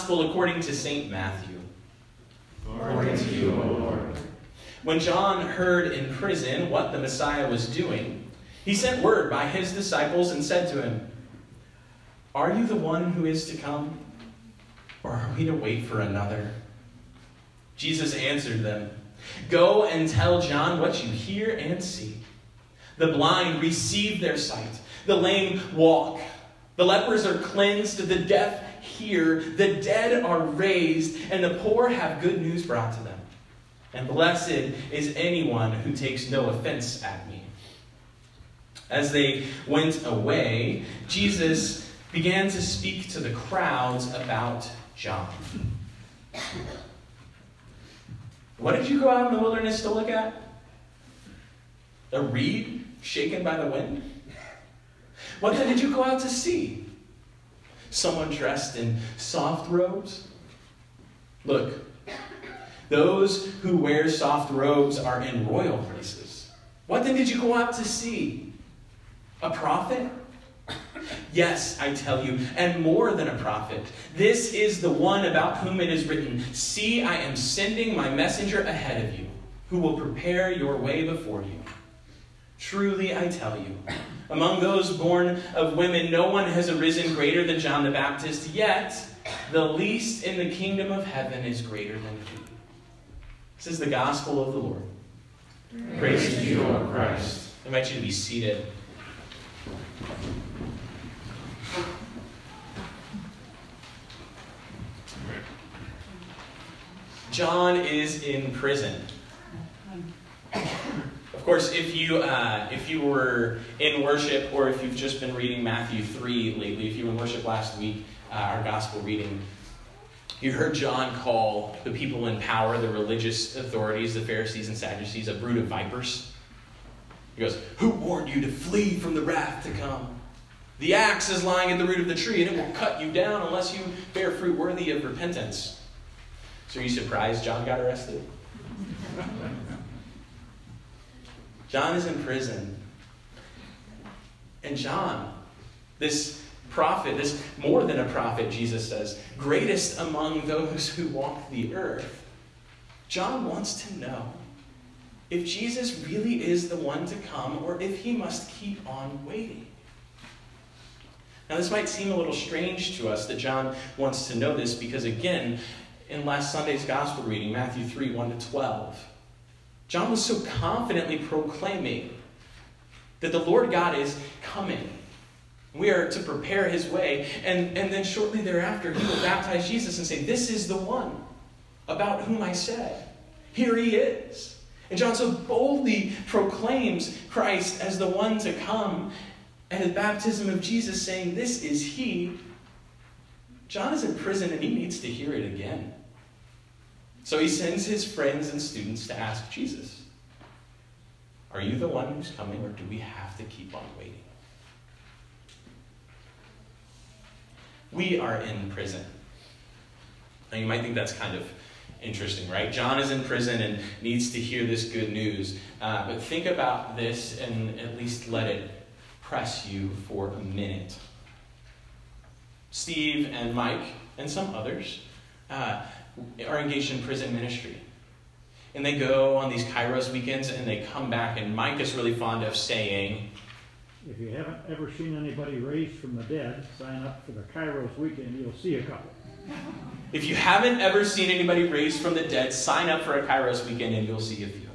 Gospel according to St. Matthew. Glory to you, O Lord. When John heard in prison what the Messiah was doing, he sent word by his disciples and said to him, "Are you the one who is to come, or are we to wait for another?" Jesus answered them, "Go and tell John what you hear and see. The blind receive their sight, the lame walk, the lepers are cleansed, the deaf hear, the dead are raised, and the poor have good news brought to them. And blessed is anyone who takes no offense at me." As they went away, Jesus began to speak to the crowds about John. What did you go out in the wilderness to look at? A reed shaken by the wind? What then did you go out to see? Someone dressed in soft robes? Look, those who wear soft robes are in royal places. What then did you go out to see? A prophet? Yes, I tell you, and more than a prophet. This is the one about whom it is written, "See, I am sending my messenger ahead of you, who will prepare your way before you." Truly, I tell you, among those born of women, no one has arisen greater than John the Baptist, yet the least in the kingdom of heaven is greater than he. This is the gospel of the Lord. Praise to you, O Christ. I invite you to be seated. John is in prison. Of course, if you were in worship, or if you've just been reading Matthew 3 lately, if you were in worship last week, our gospel reading, you heard John call the people in power, the religious authorities, the Pharisees and Sadducees, a brood of vipers. He goes, "Who warned you to flee from the wrath to come? The axe is lying at the root of the tree, and it will cut you down unless you bear fruit worthy of repentance." So are you surprised John got arrested? John is in prison. And John, this prophet, this more than a prophet, Jesus says, greatest among those who walk the earth, John wants to know if Jesus really is the one to come, or if he must keep on waiting. Now, this might seem a little strange to us that John wants to know this, because again, in last Sunday's gospel reading, Matthew 3, 1-12, John was so confidently proclaiming that the Lord God is coming. We are to prepare his way, and then shortly thereafter, he will baptize Jesus and say, "This is the one about whom I said. Here he is." And John so boldly proclaims Christ as the one to come, and the baptism of Jesus saying, "This is he." John is in prison and he needs to hear it again. So he sends his friends and students to ask Jesus, "Are you the one who's coming, or do we have to keep on waiting?" We are in prison. Now you might think that's kind of interesting, right? John is in prison and needs to hear this good news. But think about this and at least let it press you for a minute. Steve and Mike and some others are engaged in prison ministry. And they go on these Kairos weekends and they come back, and Mike is really fond of saying, "If you haven't ever seen anybody raised from the dead, sign up for the Kairos weekend. You'll see a couple." If you haven't ever seen anybody raised from the dead, sign up for a Kairos weekend and you'll see a few.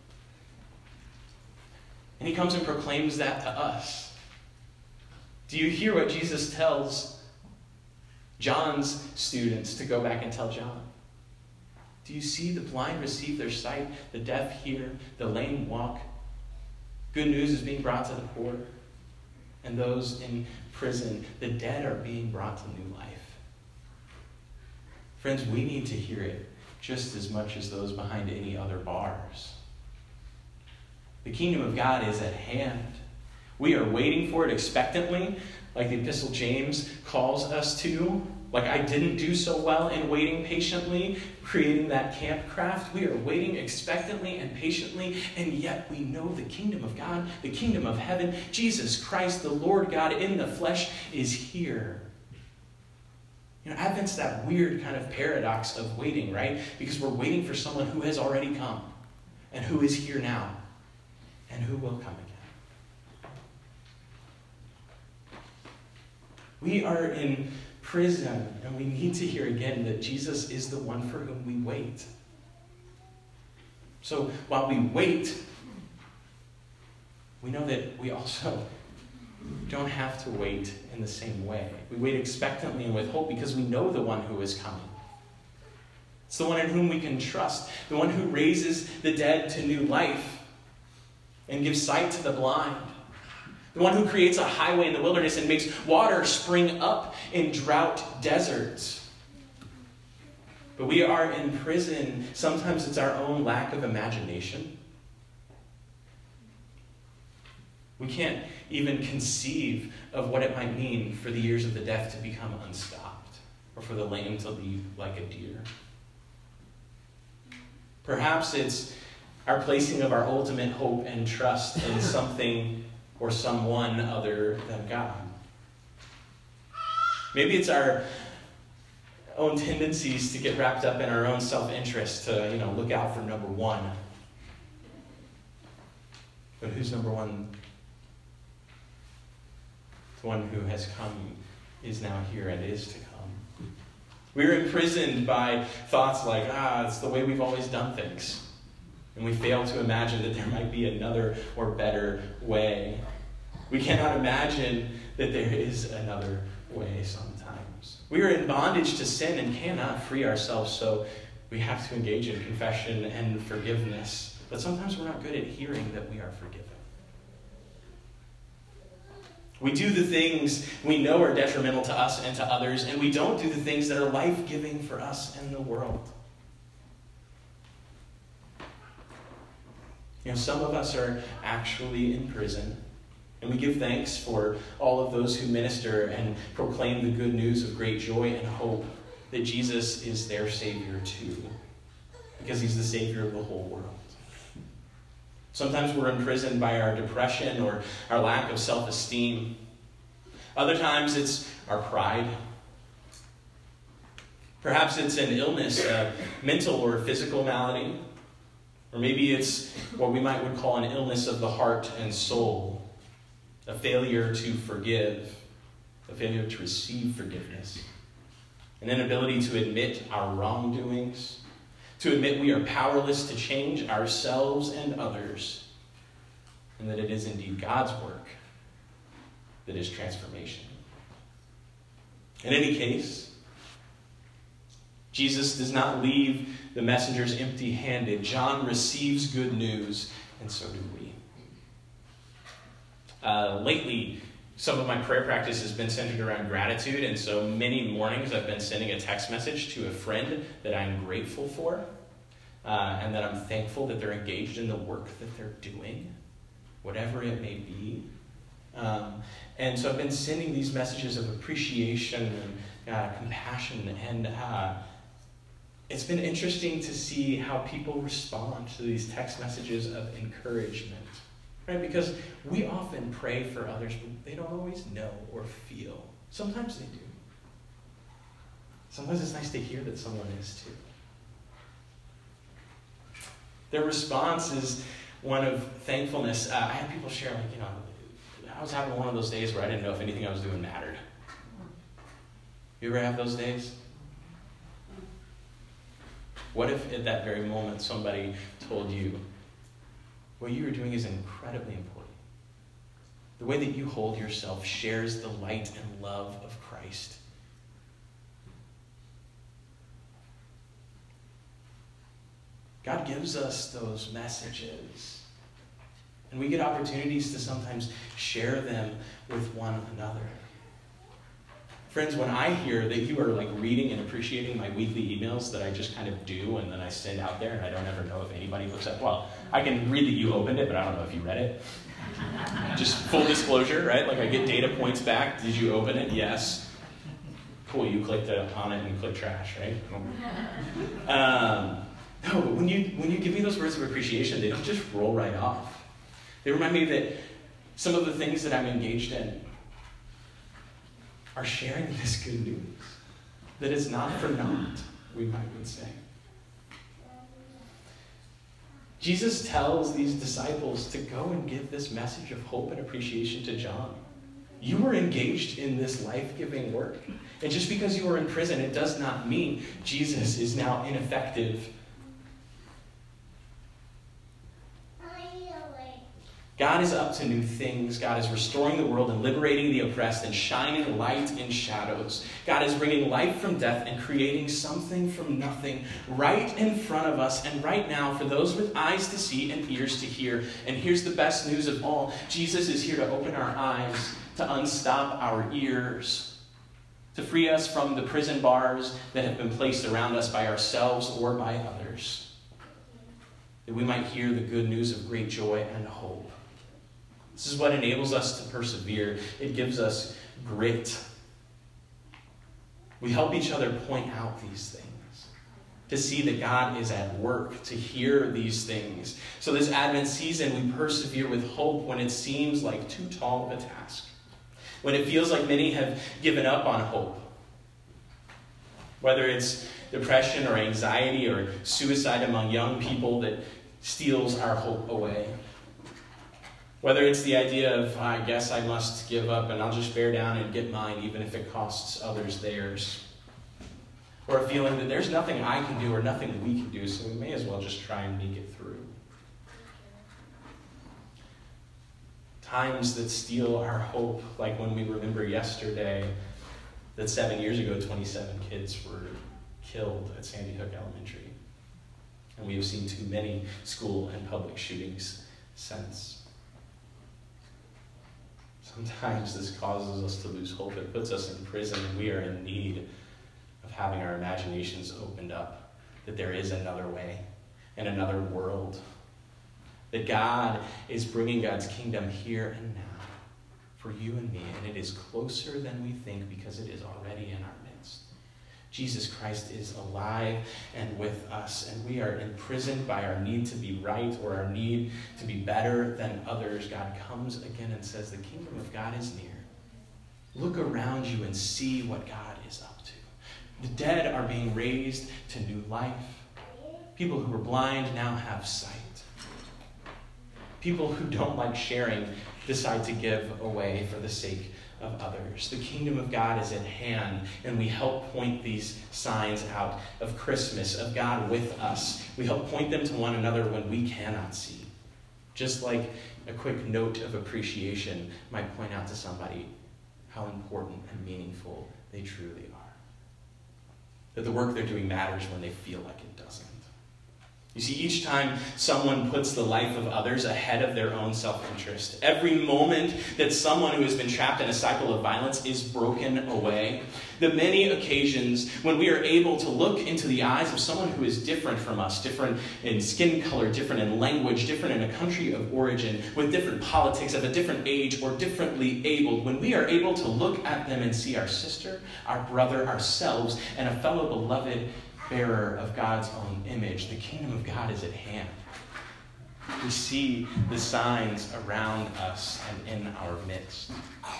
And he comes and proclaims that to us. Do you hear what Jesus tells John's students to go back and tell John? Do you see the blind receive their sight, the deaf hear, the lame walk? Good news is being brought to the poor, and those in prison, the dead are being brought to new life. Friends, we need to hear it just as much as those behind any other bars. The kingdom of God is at hand. We are waiting for it expectantly, like the Epistle James calls us to. Like I didn't do so well in waiting patiently, creating that campcraft. We are waiting expectantly and patiently, and yet we know the kingdom of God, the kingdom of heaven, Jesus Christ, the Lord God in the flesh, is here. Advent's that weird kind of paradox of waiting, right? Because we're waiting for someone who has already come and who is here now and who will come again. We are in prison, and we need to hear again that Jesus is the one for whom we wait. So while we wait, we know that we also don't have to wait in the same way. We wait expectantly and with hope because we know the one who is coming. It's the one in whom we can trust, the one who raises the dead to new life and gives sight to the blind, the one who creates a highway in the wilderness and makes water spring up in drought deserts. But we are in prison. Sometimes it's our own lack of imagination. We can't even conceive of what it might mean for the years of the deaf to become unstopped, or for the lame to leap like a deer. Perhaps it's our placing of our ultimate hope and trust in something or someone other than God. Maybe it's our own tendencies to get wrapped up in our own self-interest, to, look out for number one. But who's number one? The one who has come is now here and is to come. We're imprisoned by thoughts like, it's the way we've always done things. And we fail to imagine that there might be another or better way. We cannot imagine that there is another way sometimes. We are in bondage to sin and cannot free ourselves, so we have to engage in confession and forgiveness. But sometimes we're not good at hearing that we are forgiven. We do the things we know are detrimental to us and to others, and we don't do the things that are life-giving for us and the world. Some of us are actually in prison, and we give thanks for all of those who minister and proclaim the good news of great joy and hope that Jesus is their Savior too, because he's the Savior of the whole world. Sometimes we're imprisoned by our depression or our lack of self-esteem. Other times it's our pride. Perhaps it's an illness, a mental or physical malady. Or maybe it's what we would call an illness of the heart and soul. A failure to forgive. A failure to receive forgiveness. An inability to admit our wrongdoings. To admit we are powerless to change ourselves and others, and that it is indeed God's work that is transformation. In any case, Jesus does not leave the messengers empty-handed. John receives good news, and so do we. Lately, some of my prayer practice has been centered around gratitude, and so many mornings I've been sending a text message to a friend that I'm grateful for, and that I'm thankful that they're engaged in the work that they're doing, whatever it may be. And so I've been sending these messages of appreciation and compassion, and it's been interesting to see how people respond to these text messages of encouragement. Right? Because we often pray for others, but they don't always know or feel. Sometimes they do. Sometimes it's nice to hear that someone is too. Their response is one of thankfulness. I had people share, I was having one of those days where I didn't know if anything I was doing mattered. You ever have those days? What if at that very moment somebody told you, what you are doing is incredibly important. The way that you hold yourself shares the light and love of Christ. God gives us those messages. And we get opportunities to sometimes share them with one another. Friends, when I hear that you are reading and appreciating my weekly emails that I just kind of do and then I send out there and I don't ever know if anybody looks at, well, I can read that you opened it, but I don't know if you read it. Just full disclosure, right? I get data points back. Did you open it? Yes. Cool, you clicked on it and clicked trash, right? No, but when you give me those words of appreciation, they don't just roll right off. They remind me that some of the things that I'm engaged in are sharing this good news. that it's not for naught, we might would say. Jesus tells these disciples to go and give this message of hope and appreciation to John. You were engaged in this life-giving work. And just because you were in prison, it does not mean Jesus is now ineffective. God is up to new things. God is restoring the world and liberating the oppressed and shining light in shadows. God is bringing life from death and creating something from nothing right in front of us and right now for those with eyes to see and ears to hear. And here's the best news of all. Jesus is here to open our eyes, to unstop our ears, to free us from the prison bars that have been placed around us by ourselves or by others, that we might hear the good news of great joy and hope. This is what enables us to persevere. It gives us grit. We help each other point out these things, to see that God is at work, to hear these things. So this Advent season, we persevere with hope when it seems like too tall of a task, when it feels like many have given up on hope. Whether it's depression or anxiety or suicide among young people that steals our hope away. Whether it's the idea of, I guess I must give up and I'll just bear down and get mine even if it costs others theirs. Or a feeling that there's nothing I can do or nothing we can do, so we may as well just try and make it through. Times that steal our hope, like when we remember yesterday that 7 years ago, 27 kids were killed at Sandy Hook Elementary. And we have seen too many school and public shootings since. Sometimes this causes us to lose hope. It puts us in prison, and we are in need of having our imaginations opened up, that there is another way and another world, that God is bringing God's kingdom here and now for you and me, and it is closer than we think because it is already in our midst. Jesus Christ is alive and with us, and we are imprisoned by our need to be right or our need to be better than others. God comes again and says, the kingdom of God is near. Look around you and see what God is up to. The dead are being raised to new life. People who were blind now have sight. People who don't like sharing decide to give away for the sake of others. The kingdom of God is at hand, and we help point these signs out of Christmas, of God with us. We help point them to one another when we cannot see. Just like a quick note of appreciation might point out to somebody how important and meaningful they truly are. That the work they're doing matters when they feel like it doesn't. You see, each time someone puts the life of others ahead of their own self-interest, every moment that someone who has been trapped in a cycle of violence is broken away, the many occasions when we are able to look into the eyes of someone who is different from us, different in skin color, different in language, different in a country of origin, with different politics, of a different age, or differently abled, when we are able to look at them and see our sister, our brother, ourselves, and a fellow beloved bearer of God's own image, the kingdom of God is at hand. We see the signs around us and in our midst.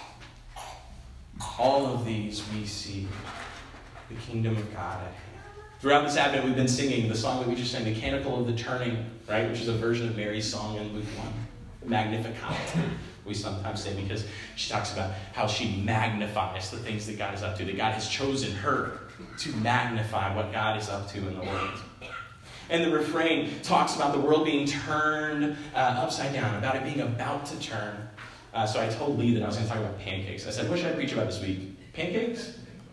All of these we see the kingdom of God at hand. Throughout this Advent, we've been singing the song that we just sang, the Canticle of the Turning, right? Which is a version of Mary's song in Luke 1, Magnificat. We sometimes say because she talks about how she magnifies the things that God is up to, that God has chosen her to magnify what God is up to in the world. And the refrain talks about the world being turned upside down, about it being about to turn. So I told Lee that I was going to talk about pancakes. I said, what should I preach about this week? Pancakes?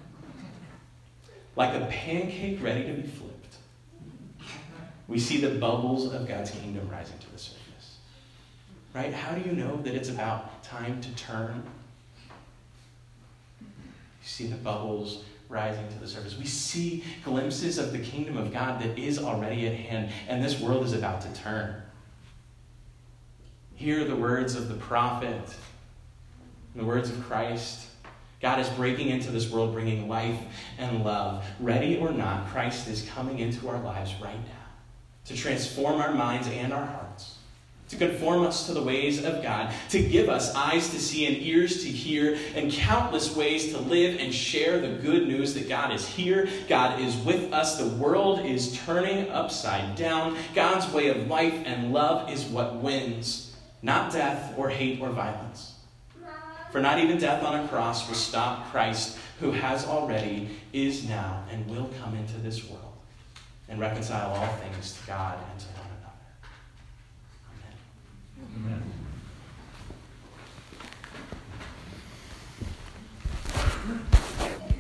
Like a pancake ready to be flipped. We see the bubbles of God's kingdom rising to the surface. Right? How do you know that it's about time to turn? You see the bubbles rising to the surface. We see glimpses of the kingdom of God that is already at hand, and this world is about to turn. Hear the words of the prophet, the words of Christ. God is breaking into this world, bringing life and love. Ready or not, Christ is coming into our lives right now to transform our minds and our hearts, to conform us to the ways of God, to give us eyes to see and ears to hear, and countless ways to live and share the good news that God is here, God is with us, the world is turning upside down, God's way of life and love is what wins, not death or hate or violence. For not even death on a cross will stop Christ, who has already, is now, and will come into this world and reconcile all things to God and to one another. Amen. Amen.